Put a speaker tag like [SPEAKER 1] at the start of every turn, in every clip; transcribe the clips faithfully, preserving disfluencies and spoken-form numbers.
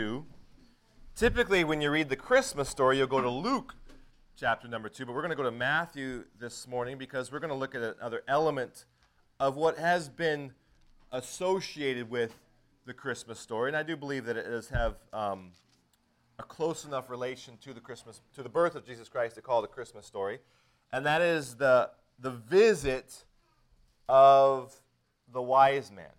[SPEAKER 1] two. Typically, when you read the Christmas story, you'll go to Luke chapter number two, but we're going to go to Matthew this morning because we're going to look at another element of what has been associated with the Christmas story, and I do believe that it does have um, a close enough relation to the Christmas, to the birth of Jesus Christ to call it a Christmas story, and that is the the visit of the wise men,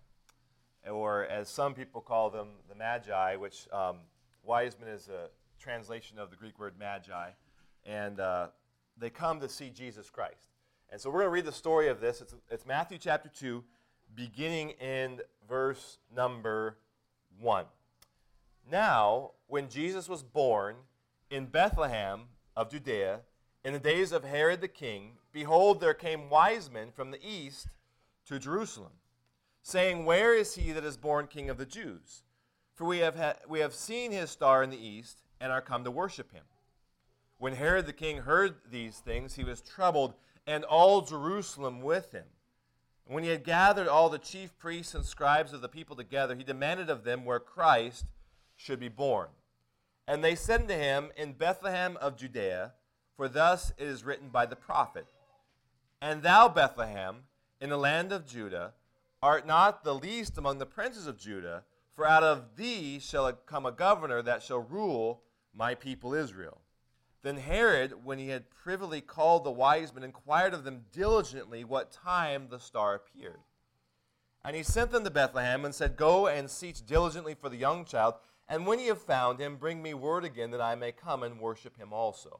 [SPEAKER 1] or as some people call them, the Magi, which um, wise men is a translation of the Greek word magi, and uh, they come to see Jesus Christ. And so we're going to read the story of this. It's, it's Matthew chapter two, beginning in verse number one. Now, when Jesus was born in Bethlehem of Judea, in the days of Herod the king, behold, there came wise men from the east to Jerusalem, saying, Where is he that is born King of the Jews? For we have ha- we have seen his star in the east, and are come to worship him. When Herod the king heard these things, he was troubled, and all Jerusalem with him. And when he had gathered all the chief priests and scribes of the people together, he demanded of them where Christ should be born. And they said unto him, In Bethlehem of Judea, for thus it is written by the prophet, And thou, Bethlehem, in the land of Judah, art not the least among the princes of Judah, for out of thee shall come a governor that shall rule my people Israel. Then Herod, when he had privily called the wise men, inquired of them diligently what time the star appeared. And he sent them to Bethlehem, and said, Go and seek diligently for the young child, and when ye have found him, bring me word again, that I may come and worship him also.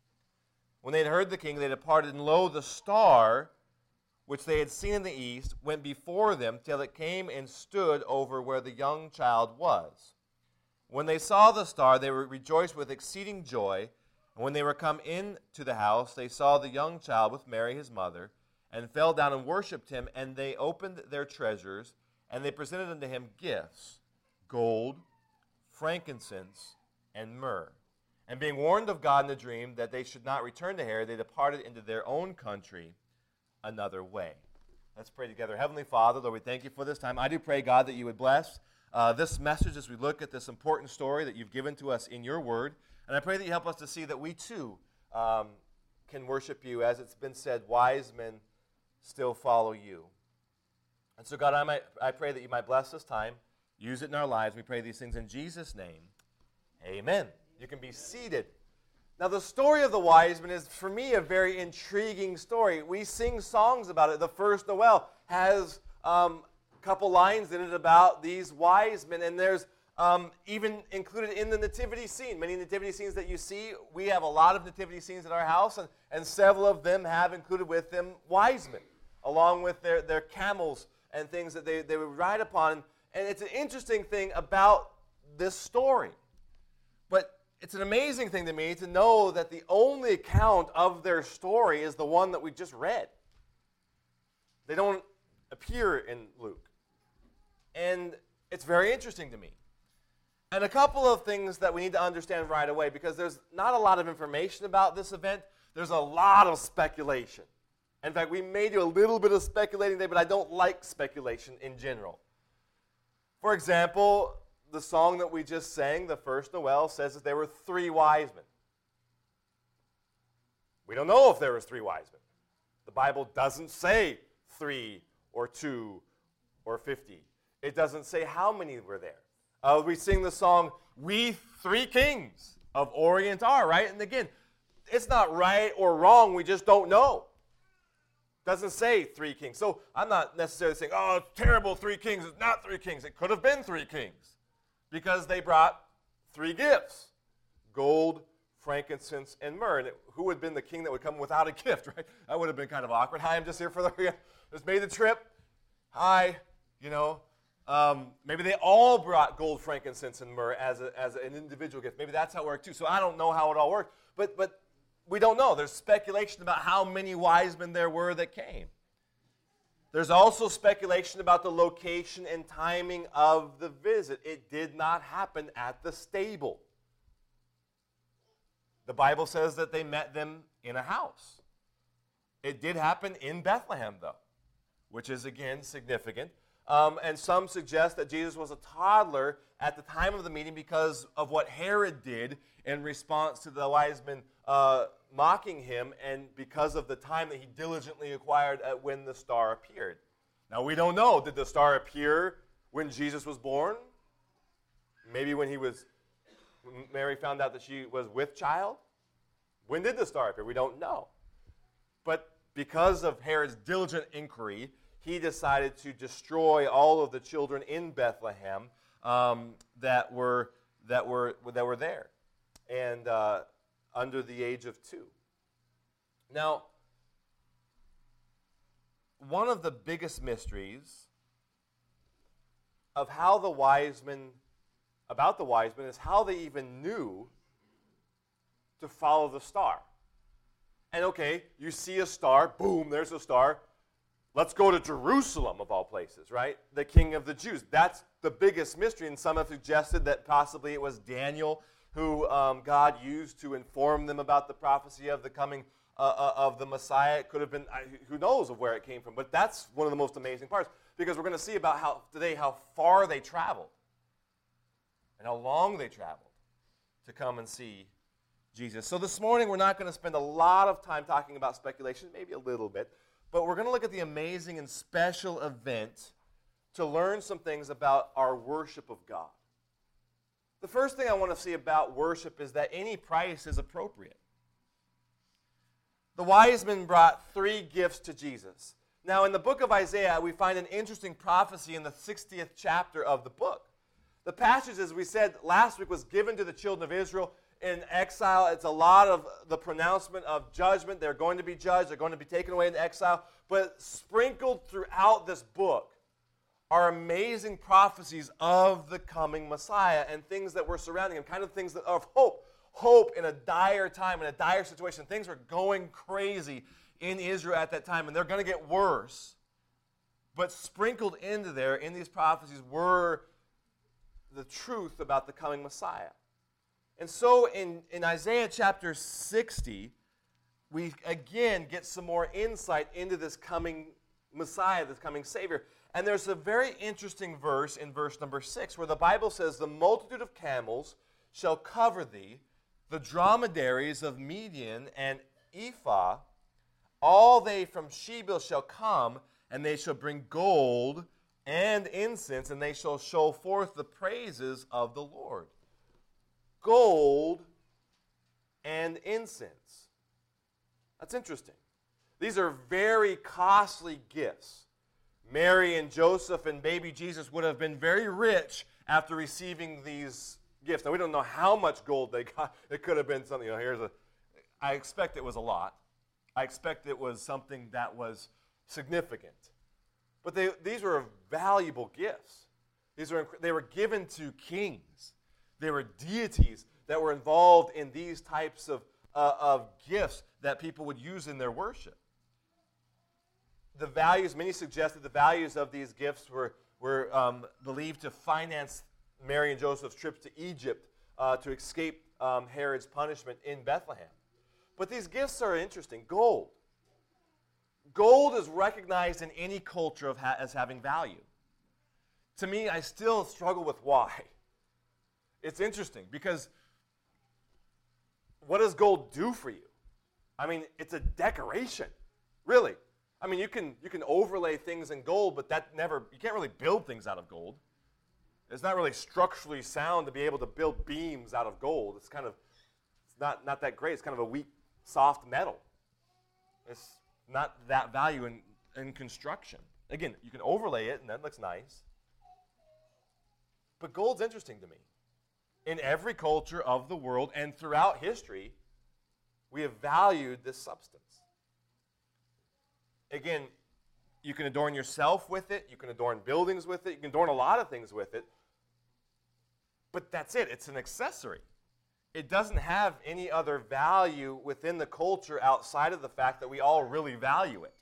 [SPEAKER 1] When they had heard the king, they departed, and lo, the star, which they had seen in the east, went before them, till it came and stood over where the young child was. When they saw the star, they were rejoiced with exceeding joy. And when they were come into the house, they saw the young child with Mary his mother, and fell down and worshipped him. And they opened their treasures, and they presented unto him gifts, gold, frankincense, and myrrh. And being warned of God in a dream that they should not return to Herod, they departed into their own country another way. Let's pray together. Heavenly Father, Lord, we thank you for this time. I do pray, God, that you would bless uh, this message as we look at this important story that you've given to us in your word. And I pray that you help us to see that we too um, can worship you. As it's been said, wise men still follow you. And so, God, I, might, I pray that you might bless this time, use it in our lives. We pray these things in Jesus' name. Amen. You can be seated. Now, the story of the wise men is, for me, a very intriguing story. We sing songs about it. The first Noel has um, a couple lines in it about these wise men, and there's um, even included in the nativity scene. Many nativity scenes that you see, we have a lot of nativity scenes at our house, and, and several of them have included with them wise men, along with their, their camels and things that they, they would ride upon. And it's an interesting thing about this story. But it's an amazing thing to me to know that the only account of their story is the one that we just read. They don't appear in Luke. And it's very interesting to me. And a couple of things that we need to understand right away, because there's not a lot of information about this event. There's a lot of speculation. In fact, we may do a little bit of speculating today, but I don't like speculation in general. For example, the song that we just sang, the first Noel, says that there were three wise men. We don't know if there was three wise men. The Bible doesn't say three or two or fifty. It doesn't say how many were there. Uh, we sing the song, We Three Kings of Orient Are, right? And again, it's not right or wrong, we just don't know. It doesn't say three kings. So I'm not necessarily saying, oh, it's terrible, three kings. It's not three kings. It could have been three kings. Because they brought three gifts, gold, frankincense, and myrrh. And it, who would have been the king that would come without a gift, right? That would have been kind of awkward. Hi, I'm just here for the, just made the trip. Hi, you know. Um, maybe they all brought gold, frankincense, and myrrh as, a, as an individual gift. Maybe that's how it worked too. So I don't know how it all worked. But, but we don't know. There's speculation about how many wise men there were that came. There's also speculation about the location and timing of the visit. It did not happen at the stable. The Bible says that they met them in a house. It did happen in Bethlehem, though, which is, again, significant. Um, and some suggest that Jesus was a toddler at the time of the meeting because of what Herod did in response to the wise men uh, mocking him, and because of the time that he diligently acquired at when the star appeared. Now, we don't know. Did the star appear when Jesus was born? Maybe when he was, when Mary found out that she was with child? When did the star appear? We don't know. But because of Herod's diligent inquiry, he decided to destroy all of the children in Bethlehem um, that were that were that were there, and uh, under the age of two. Now, one of the biggest mysteries of how the wise men, about the wise men, is how they even knew to follow the star. And okay, you see a star, boom, there's a star. Let's go to Jerusalem, of all places, right? The king of the Jews. That's the biggest mystery, and some have suggested that possibly it was Daniel who um, God used to inform them about the prophecy of the coming uh, uh, of the Messiah. It could have been, uh, who knows of where it came from, but that's one of the most amazing parts, because we're going to see about how today how far they traveled and how long they traveled to come and see Jesus. So this morning we're not going to spend a lot of time talking about speculation, maybe a little bit, but we're going to look at the amazing and special event to learn some things about our worship of God. The first thing I want to see about worship is that any price is appropriate. The wise men brought three gifts to Jesus. Now, in the book of Isaiah, we find an interesting prophecy in the sixtieth chapter of the book. The passage, as we said last week, was given to the children of Israel in exile. It's a lot of the pronouncement of judgment. They're going to be judged. They're going to be taken away into exile. But sprinkled throughout this book are amazing prophecies of the coming Messiah and things that were surrounding him, kind of things that of hope. Hope in a dire time, in a dire situation. Things were going crazy in Israel at that time, and they're going to get worse. But sprinkled into there, in these prophecies, were the truth about the coming Messiah. And so in, in Isaiah chapter sixty, we again get some more insight into this coming Messiah, this coming Savior. And there's a very interesting verse in verse number six where the Bible says, "The multitude of camels shall cover thee, the dromedaries of Midian and Ephah, all they from Sheba shall come, and they shall bring gold and incense, and they shall show forth the praises of the Lord." Gold and incense. That's interesting. These are very costly gifts. Mary and Joseph and baby Jesus would have been very rich after receiving these gifts. Now, we don't know how much gold they got. It could have been something, you know, here's a, I expect it was a lot. I expect it was something that was significant. But they, these were valuable gifts. These were, they were given to kings. They were deities that were involved in these types of, uh, of gifts that people would use in their worship. The values, many suggested the values of these gifts were, were um, believed to finance Mary and Joseph's trips to Egypt uh, to escape um, Herod's punishment in Bethlehem. But these gifts are interesting. Gold. Gold is recognized in any culture of ha- as having value. To me, I still struggle with why. It's interesting because what does gold do for you? I mean, it's a decoration, really. I mean, you can you can overlay things in gold, but that never you can't really build things out of gold. It's not really structurally sound to be able to build beams out of gold. It's kind of it's not not that great. It's kind of a weak, soft metal. It's not that value in, in construction. Again, you can overlay it, and that looks nice. But gold's interesting to me. In every culture of the world and throughout history, we have valued this substance. Again, you can adorn yourself with it. You can adorn buildings with it. You can adorn a lot of things with it. But that's it. It's an accessory. It doesn't have any other value within the culture outside of the fact that we all really value it.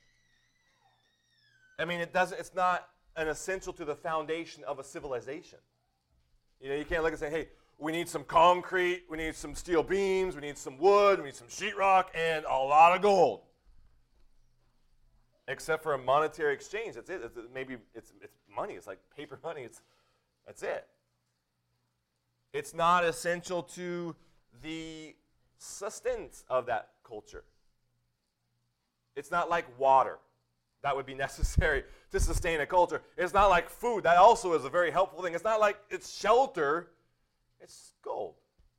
[SPEAKER 1] I mean, it doesn't. It's not an essential to the foundation of a civilization. You know, you can't look and say, hey, we need some concrete, we need some steel beams, we need some wood, we need some sheetrock, and a lot of gold. except for a monetary exchange. That's it. It's, maybe it's, it's money. It's like paper money. It's, that's it. It's not essential to the sustenance of that culture. It's not like water. That would be necessary to sustain a culture. It's not like food. That also is a very helpful thing. It's not like it's shelter. It's gold.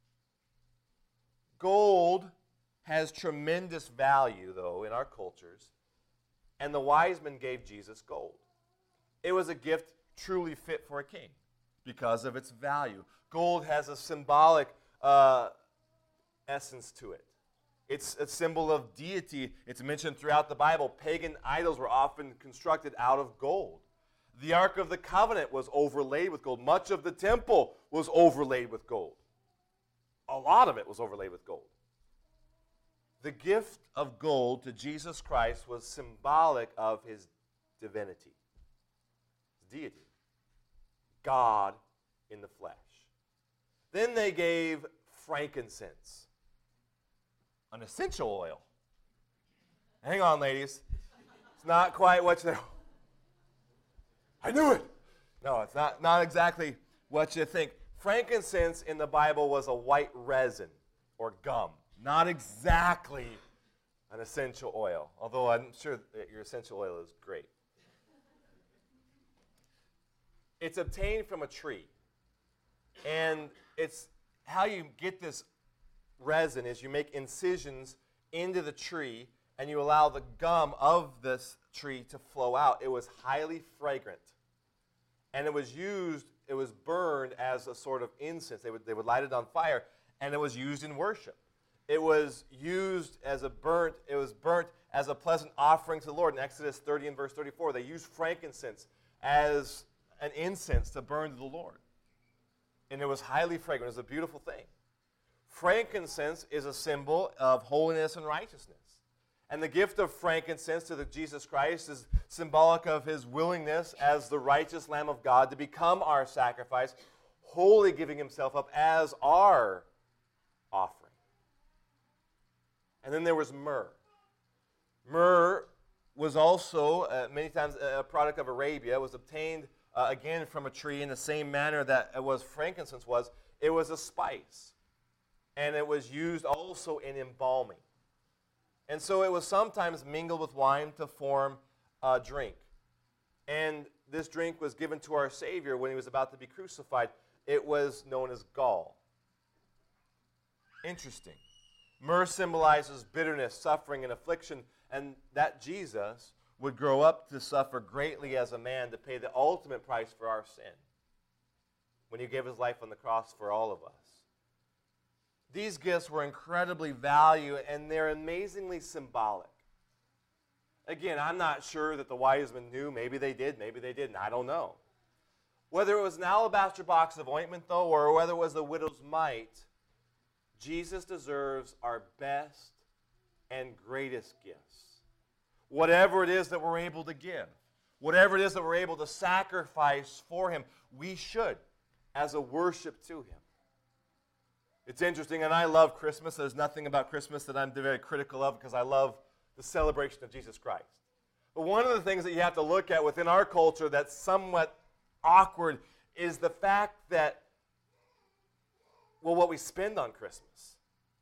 [SPEAKER 1] Gold has tremendous value, though, in our cultures. And the wise men gave Jesus gold. It was a gift truly fit for a king because of its value. Gold has a symbolic uh, essence to it. It's a symbol of deity. It's mentioned throughout the Bible. Pagan idols were often constructed out of gold. The Ark of the Covenant was overlaid with gold. Much of the temple was overlaid with gold. A lot of it was overlaid with gold. The gift of gold to Jesus Christ was symbolic of his divinity, his deity, God in the flesh. Then they gave frankincense, an essential oil. Hang on, ladies. It's not quite what you... I knew it! No, it's not, not exactly what you think. Frankincense in the Bible was a white resin or gum. Not exactly an essential oil, although I'm sure that your essential oil is great. It's obtained from a tree. And it's how you get this resin is you make incisions into the tree and you allow the gum of this tree to flow out. It was highly fragrant. And it was used, it was burned as a sort of incense. They would, they would light it on fire, and it was used in worship. It was used as a burnt, it was burnt as a pleasant offering to the Lord. In Exodus thirty and verse thirty-four, they used frankincense as an incense to burn to the Lord. And it was highly fragrant. It was a beautiful thing. Frankincense is a symbol of holiness and righteousness. And the gift of frankincense to the Jesus Christ is symbolic of his willingness as the righteous Lamb of God to become our sacrifice, wholly giving himself up as our offering. And then there was myrrh. Myrrh was also uh, many times a product of Arabia. It was obtained uh, again from a tree in the same manner that it was frankincense was. It was a spice. And it was used also in embalming. And so it was sometimes mingled with wine to form a drink. And this drink was given to our Savior when he was about to be crucified. It was known as gall. Interesting. Myrrh symbolizes bitterness, suffering, and affliction, and that Jesus would grow up to suffer greatly as a man to pay the ultimate price for our sin when he gave his life on the cross for all of us. These gifts were incredibly valued, and they're amazingly symbolic. Again, I'm not sure that the wise men knew. Maybe they did, maybe they didn't. I don't know. Whether it was an alabaster box of ointment, though, or whether it was the widow's mite, Jesus deserves our best and greatest gifts. Whatever it is that we're able to give, whatever it is that we're able to sacrifice for him, we should as a worship to him. It's interesting, and I love Christmas. There's nothing about Christmas that I'm very critical of because I love the celebration of Jesus Christ. But one of the things that you have to look at within our culture that's somewhat awkward is the fact that, well, what we spend on Christmas.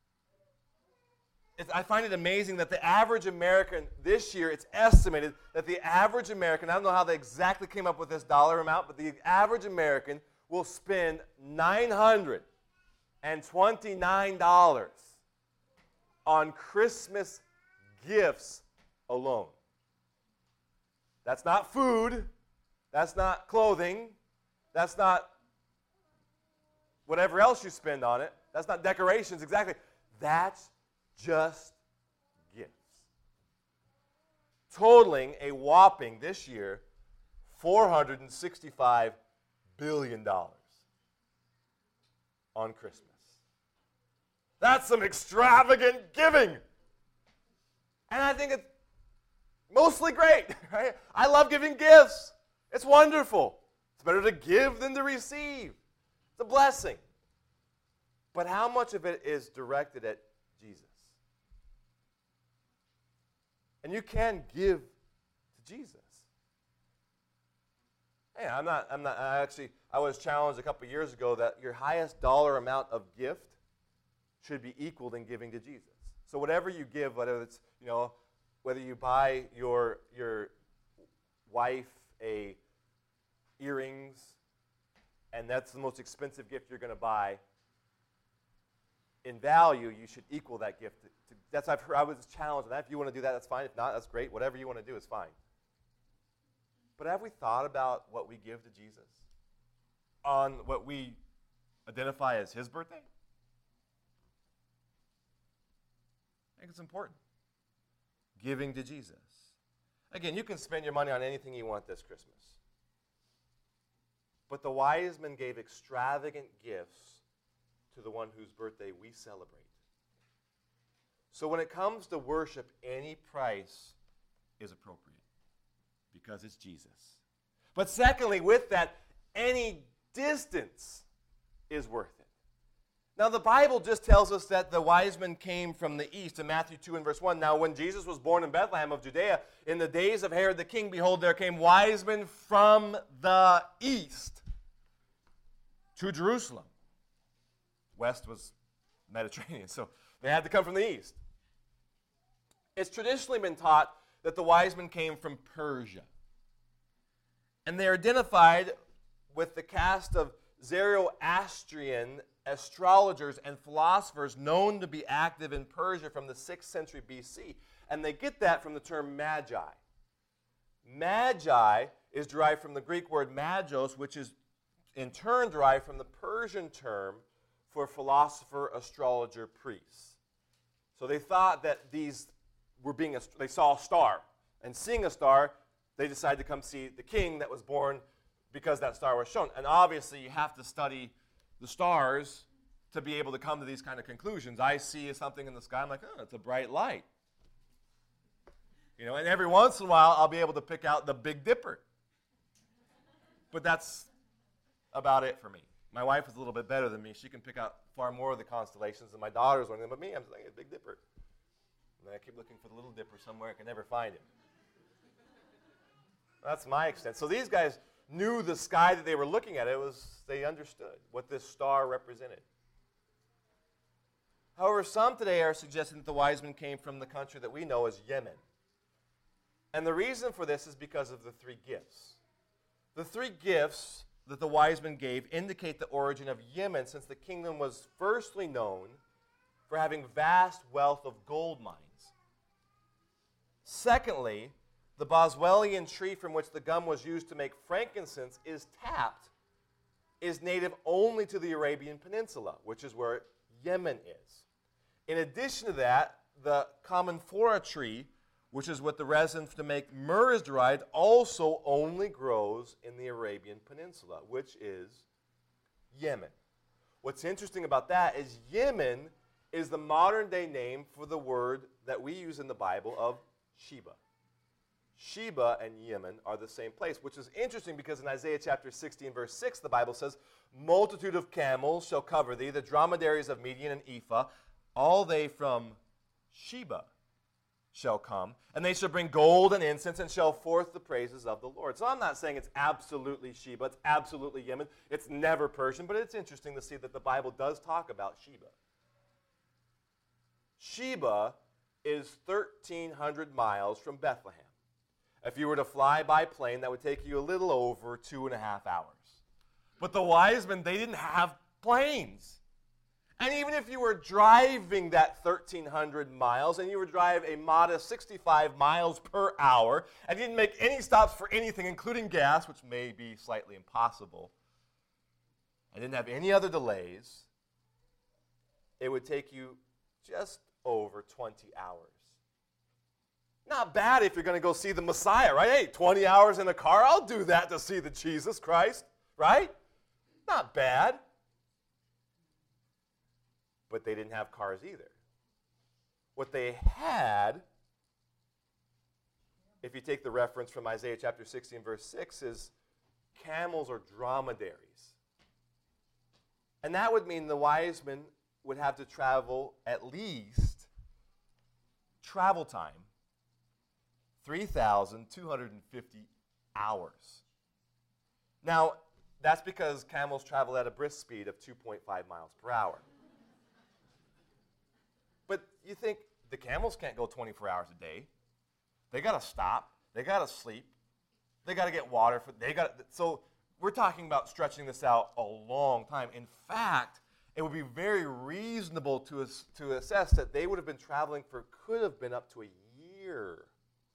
[SPEAKER 1] It's, I find it amazing that the average American, this year, it's estimated that the average American, I don't know how they exactly came up with this dollar amount, but the average American will spend nine hundred twenty-nine dollars on Christmas gifts alone. That's not food. That's not clothing. That's not whatever else you spend on it. That's not decorations, exactly. That's just gifts. Totaling a whopping, this year, four hundred sixty-five billion dollars on Christmas. That's some extravagant giving. And I think it's mostly great. Right? I love giving gifts. It's wonderful. It's better to give than to receive. It's a blessing. But how much of it is directed at Jesus? And you can give to Jesus. Hey, I'm not, I'm not, I actually, I was challenged a couple years ago that your highest dollar amount of gift should be equaled in giving to Jesus. So whatever you give, whether it's, you know, whether you buy your, your wife a earrings, and that's the most expensive gift you're going to buy, in value, you should equal that gift. To, to, that's I've heard, I was challenged on that. If you want to do that, that's fine. If not, that's great. Whatever you want to do is fine. But have we thought about what we give to Jesus on what we identify as his birthday? I think it's important. Giving to Jesus. Again, you can spend your money on anything you want this Christmas. But the wise men gave extravagant gifts to the one whose birthday we celebrate. So when it comes to worship, any price is appropriate because it's Jesus. But secondly, with that, any distance is worth it. Now, the Bible just tells us that the wise men came from the east in Matthew two and verse one. Now, when Jesus was born in Bethlehem of Judea, in the days of Herod the king, behold, there came wise men from the east to Jerusalem. West was Mediterranean, so they had to come from the east. It's traditionally been taught that the wise men came from Persia. And they're identified with the cast of Zoroastrian astrologers and philosophers known to be active in Persia from the sixth century B C. And they get that from the term magi. Magi is derived from the Greek word magos, which is in turn derived from the Persian term for philosopher, astrologer, priests. So they thought that these were being, a, they saw a star. And seeing a star, they decided to come see the king that was born because that star was shown. And obviously you have to study the stars to be able to come to these kind of conclusions. I see something in the sky, I'm like, oh, it's a bright light. You know, and every once in a while I'll be able to pick out the Big Dipper. But that's about it for me. My wife is a little bit better than me. She can pick out far more of the constellations than my daughter's one of them. But me, I'm like, a Big Dipper. And then I keep looking for the Little Dipper somewhere. I can never find him. That's my extent. So these guys knew the sky that they were looking at. It was, they understood what this star represented. However, some today are suggesting that the wise men came from the country that we know as Yemen. And the reason for this is because of the three gifts. The three gifts that the wise men gave indicate the origin of Yemen, since the kingdom was firstly known for having vast wealth of gold mines. Secondly, the boswellian tree from which the gum was used to make frankincense is tapped, is native only to the Arabian Peninsula, which is where Yemen is. In addition to that, the common flora tree, which is what the resin to make myrrh is derived, also only grows in the Arabian Peninsula, which is Yemen. What's interesting about that is Yemen is the modern-day name for the word that we use in the Bible of Sheba. Sheba and Yemen are the same place, which is interesting because in Isaiah chapter sixteen, verse six, the Bible says, multitude of camels shall cover thee, the dromedaries of Midian and Ephah, all they from Sheba shall come, and they shall bring gold and incense and shall forth the praises of the Lord. So I'm not saying it's absolutely Sheba, it's absolutely Yemen, it's never Persian, but it's interesting to see that the Bible does talk about Sheba. Sheba is thirteen hundred miles from Bethlehem. If you were to fly by plane, that would take you a little over two and a half hours. But the wise men, they didn't have planes. And even if you were driving that thirteen hundred miles and you were driving a modest sixty-five miles per hour and you didn't make any stops for anything, including gas, which may be slightly impossible, and didn't have any other delays, it would take you just over twenty hours. Not bad if you're going to go see the Messiah, right? Hey, twenty hours in a car, I'll do that to see the Jesus Christ, right? Not bad. But they didn't have cars either. What they had, if you take the reference from Isaiah chapter sixteen, verse six, is camels or dromedaries. And that would mean the wise men would have to travel at least travel time three thousand two hundred fifty hours. Now, that's because camels travel at a brisk speed of two point five miles per hour. But you think the camels can't go twenty-four hours a day. They got to stop. They got to sleep. They got to get water. For, they got so we're talking about stretching this out a long time. In fact, it would be very reasonable to, to assess that they would have been traveling for, could have been up to a year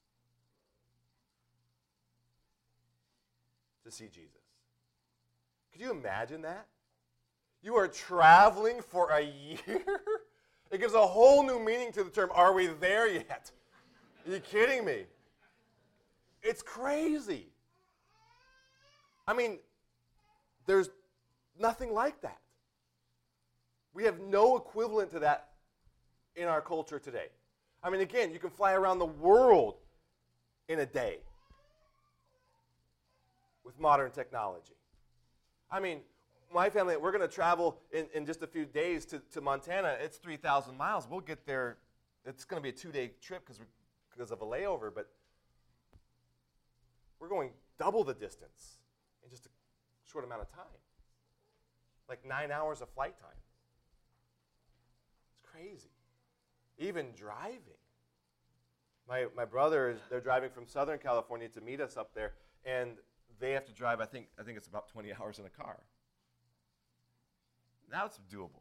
[SPEAKER 1] to see Jesus. Could you imagine that? You are traveling for a year? It gives a whole new meaning to the term, are we there yet? Are you kidding me? It's crazy. I mean, there's nothing like that. We have no equivalent to that in our culture today. I mean, again, you can fly around the world in a day with modern technology. I mean, my family, we're going to travel in, in just a few days to, to Montana. It's three thousand miles. We'll get there. It's going to be a two-day trip because because of a layover, but we're going double the distance in just a short amount of time. Like nine hours of flight time. It's crazy. Even driving. My my brother, is, they're driving from Southern California to meet us up there, and they have to drive, I think, I think it's about twenty hours in a car. Now it's doable.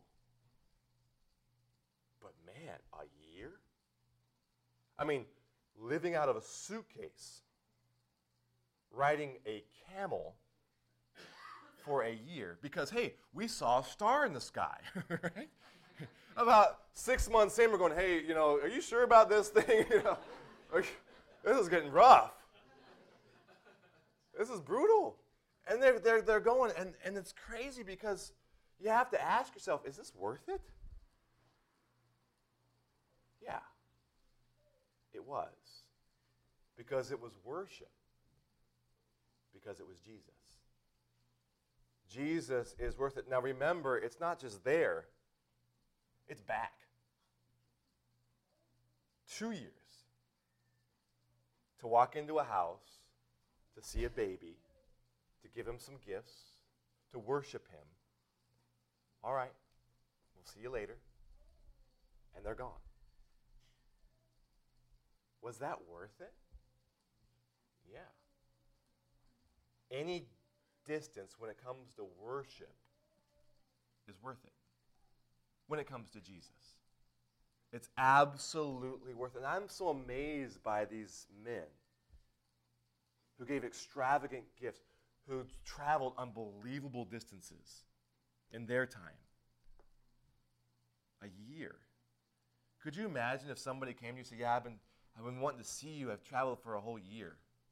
[SPEAKER 1] But man, a year? I mean, living out of a suitcase, riding a camel for a year. Because, hey, we saw a star in the sky, right? About six months in, we're going, hey, you know, are you sure about this thing? You know, this is getting rough. This is brutal. And they're, they're, they're going, and, and it's crazy because you have to ask yourself, is this worth it? Yeah, it was. Because it was worship. Because it was Jesus. Jesus is worth it. Now remember, it's not just there, it's back. Two years to walk into a house, to see a baby, to give him some gifts, to worship him. All right, we'll see you later. And they're gone. Was that worth it? Yeah. Any distance when it comes to worship is worth it. When it comes to Jesus. It's absolutely worth it. And I'm so amazed by these men who gave extravagant gifts, who traveled unbelievable distances in their time. A year. Could you imagine if somebody came to you and said, yeah, I've been, I've been wanting to see you. I've traveled for a whole year.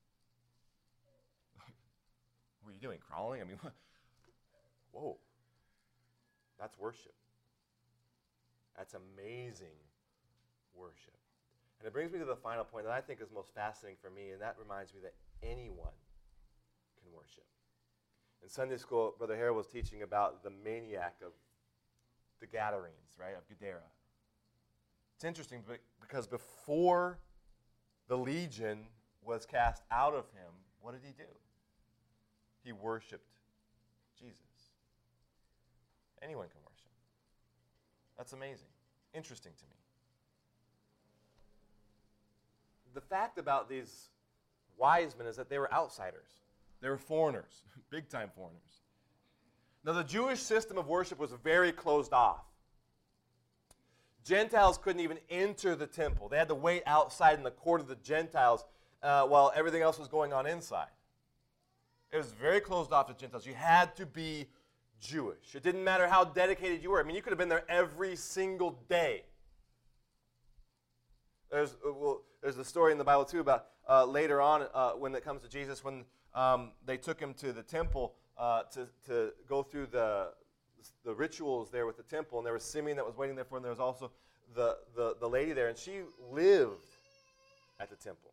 [SPEAKER 1] What were you doing, crawling? I mean, whoa. That's worship. That's amazing worship. And it brings me to the final point that I think is most fascinating for me, and that reminds me that anyone can worship. In Sunday school, Brother Harold was teaching about the maniac of the Gadarenes, right, of Gadara. It's interesting because before the legion was cast out of him, what did he do? He worshiped Jesus. Anyone can worship. That's amazing. Interesting to me. The fact about these wise men is that they were outsiders. They were foreigners, big-time foreigners. Now, the Jewish system of worship was very closed off. Gentiles couldn't even enter the temple. They had to wait outside in the court of the Gentiles uh, while everything else was going on inside. It was very closed off to Gentiles. You had to be Jewish. It didn't matter how dedicated you were. I mean, you could have been there every single day. There's, uh, well, there's a story in the Bible, too, about uh, later on uh, when it comes to Jesus, when um, they took him to the temple uh, to, to go through the, the rituals there with the temple, and there was Simeon that was waiting there for him. There was also the, the, the lady there, and she lived at the temple.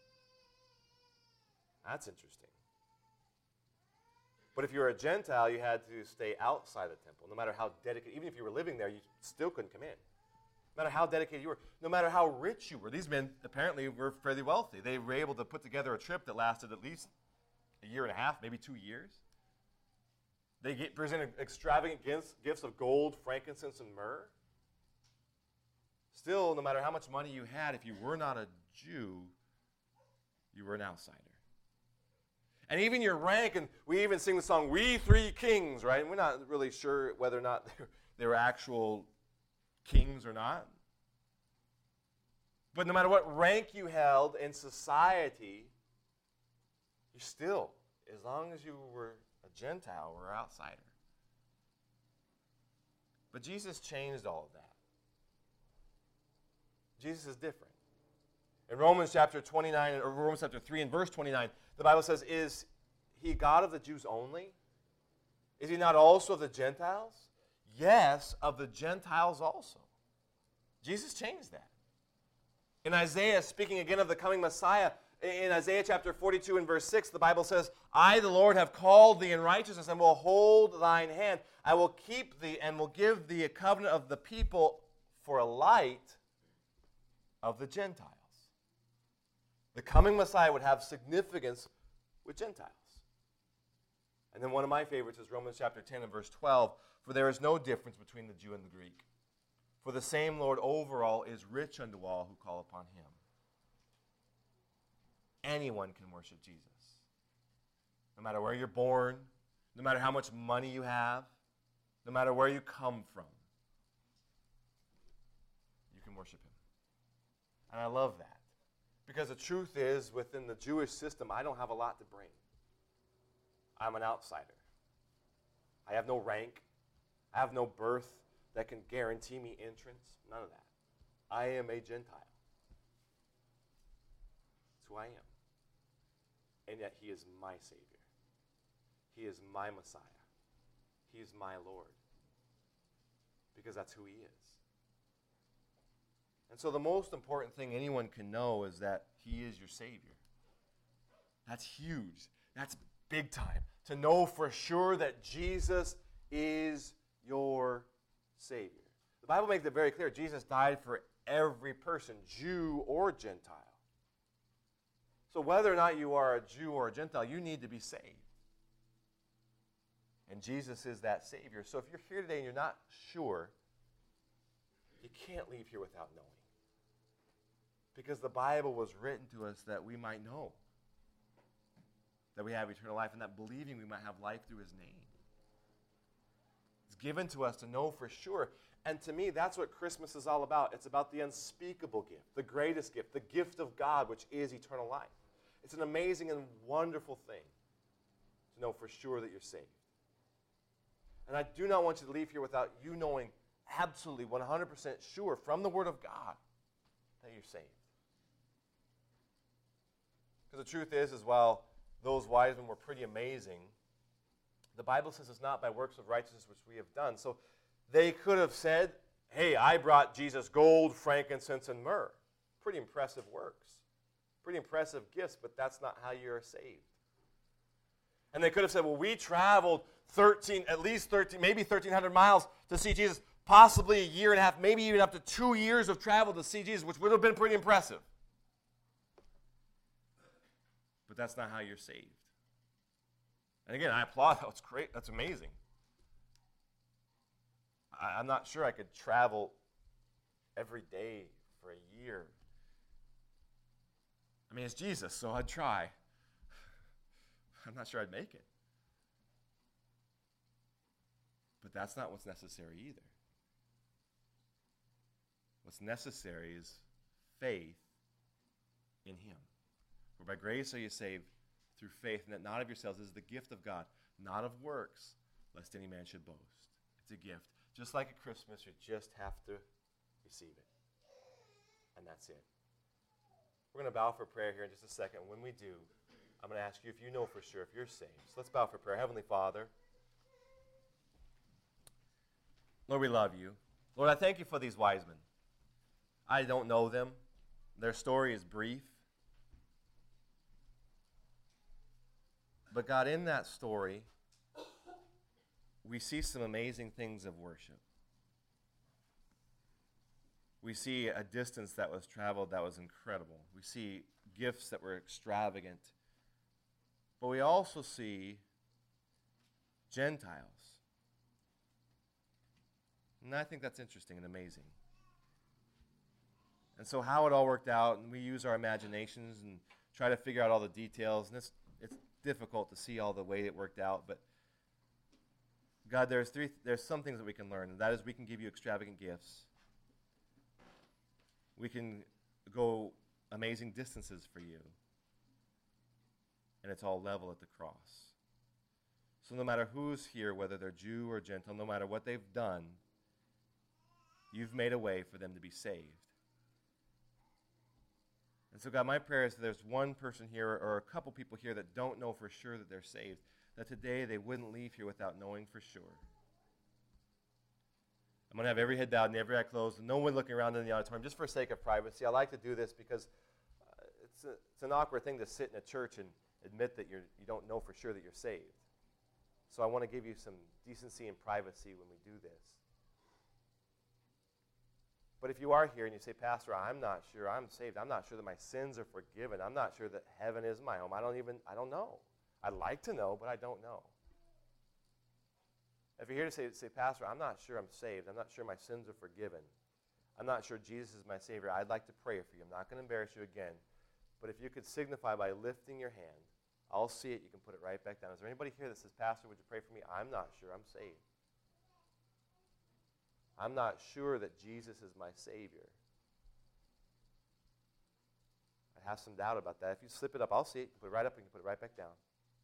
[SPEAKER 1] That's interesting. But if you were a Gentile, you had to stay outside the temple, no matter how dedicated. Even if you were living there, you still couldn't come in. no matter how dedicated you were, no matter how rich you were. These men apparently were fairly wealthy. They were able to put together a trip that lasted at least a year and a half, maybe two years. They get, presented extravagant gifts, gifts of gold, frankincense, and myrrh. Still, no matter how much money you had, if you were not a Jew, you were an outsider. And even your rank, and we even sing the song, "We Three Kings," right? And we're not really sure whether or not they were actual kings or not. But no matter what rank you held in society, you still, as long as you were a Gentile or outsider. But Jesus changed all of that. Jesus is different. In Romans chapter twenty-nine, or Romans chapter three and verse twenty-nine, the Bible says, "Is he God of the Jews only? Is he not also of the Gentiles? Yes, of the Gentiles also." Jesus changed that. In Isaiah, speaking again of the coming Messiah, in Isaiah chapter forty-two and verse six, the Bible says, "I, the Lord, have called thee in righteousness and will hold thine hand. I will keep thee and will give thee a covenant of the people for a light of the Gentiles." The coming Messiah would have significance with Gentiles. And then one of my favorites is Romans chapter ten and verse twelve. "For there is no difference between the Jew and the Greek. For the same Lord over all is rich unto all who call upon him." Anyone can worship Jesus. No matter where you're born, no matter how much money you have, no matter where you come from, you can worship him. And I love that. Because the truth is, within the Jewish system, I don't have a lot to bring. I'm an outsider. I have no rank. I have no birth that can guarantee me entrance. None of that. I am a Gentile. That's who I am. And yet he is my Savior. He is my Messiah. He is my Lord. Because that's who he is. And so the most important thing anyone can know is that he is your Savior. That's huge. That's big time. To know for sure that Jesus is your Savior. The Bible makes it very clear. Jesus died for every person, Jew or Gentile. So whether or not you are a Jew or a Gentile, you need to be saved. And Jesus is that Savior. So if you're here today and you're not sure, you can't leave here without knowing. Because the Bible was written to us that we might know that we have eternal life, and that believing we might have life through his name. It's given to us to know for sure. And to me, that's what Christmas is all about. It's about the unspeakable gift, the greatest gift, the gift of God, which is eternal life. It's an amazing and wonderful thing to know for sure that you're saved. And I do not want you to leave here without you knowing absolutely one hundred percent sure from the Word of God that you're saved. Because the truth is, is while those wise men were pretty amazing, the Bible says it's not by works of righteousness which we have done. So they could have said, "Hey, I brought Jesus gold, frankincense, and myrrh." Pretty impressive works. Pretty impressive gifts, but that's not how you're saved. And they could have said, "Well, we traveled thirteen, at least thirteen, maybe thirteen hundred miles to see Jesus, possibly a year and a half, maybe even up to two years of travel to see Jesus," which would have been pretty impressive. But that's not how you're saved. And again, I applaud. That's great. That's amazing. I, I'm not sure I could travel every day for a year. I mean, it's Jesus, so I'd try. I'm not sure I'd make it. But that's not what's necessary either. What's necessary is faith in him. For by grace are you saved through faith, and that not of yourselves. This is the gift of God, not of works, lest any man should boast. It's a gift. Just like at Christmas, you just have to receive it. And that's it. We're going to bow for prayer here in just a second. When we do, I'm going to ask you if you know for sure if you're saved. So let's bow for prayer. Heavenly Father, Lord, we love you. Lord, I thank you for these wise men. I don't know them. Their story is brief. But God, in that story, we see some amazing things of worship. We see a distance that was traveled that was incredible. We see gifts that were extravagant. But we also see Gentiles. And I think that's interesting and amazing. And so how it all worked out, and we use our imaginations and try to figure out all the details, and it's, it's difficult to see all the way it worked out, but God, there's three. There's some things that we can learn, and that is we can give you extravagant gifts. We can go amazing distances for you, and it's all level at the cross. So no matter who's here, whether they're Jew or Gentile, no matter what they've done, you've made a way for them to be saved. And so, God, my prayer is that there's one person here or a couple people here that don't know for sure that they're saved, that today they wouldn't leave here without knowing for sure. I'm going to have every head bowed and every eye closed, and no one looking around in the auditorium, just for sake of privacy. I like to do this because uh, it's, a, it's an awkward thing to sit in a church and admit that you're, you don't know for sure that you're saved. So I want to give you some decency and privacy when we do this. But if you are here and you say, Pastor, I'm not sure I'm saved. I'm not sure that my sins are forgiven. I'm not sure that heaven is my home. I don't even, I don't know. I'd like to know, but I don't know. If you're here to say, say, Pastor, I'm not sure I'm saved. I'm not sure my sins are forgiven. I'm not sure Jesus is my Savior. I'd like to pray for you. I'm not going to embarrass you again. But if you could signify by lifting your hand, I'll see it. You can put it right back down. Is there anybody here that says, Pastor, would you pray for me? I'm not sure I'm saved. I'm not sure that Jesus is my Savior. I have some doubt about that. If you slip it up, I'll see it. You can put it right up and you can put it right back down.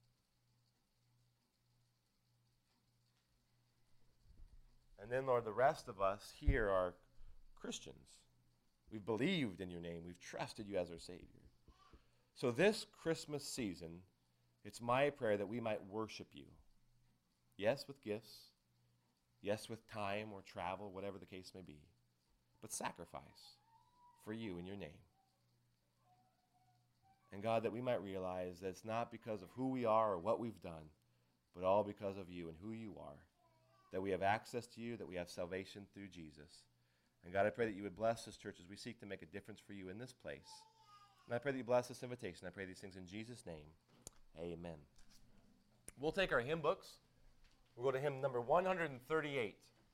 [SPEAKER 1] And then, Lord, the rest of us here are Christians. We've believed in your name. We've trusted you as our Savior. So this Christmas season, it's my prayer that we might worship you. Yes, with gifts. Yes, with time or travel, whatever the case may be. But sacrifice for you in your name. And God, that we might realize that it's not because of who we are or what we've done, but all because of you and who you are. That we have access to you, that we have salvation through Jesus. And God, I pray that you would bless this church as we seek to make a difference for you in this place. And I pray that you bless this invitation. I pray these things in Jesus' name. Amen. We'll take our hymn books. We'll go to hymn number one thirty-eight.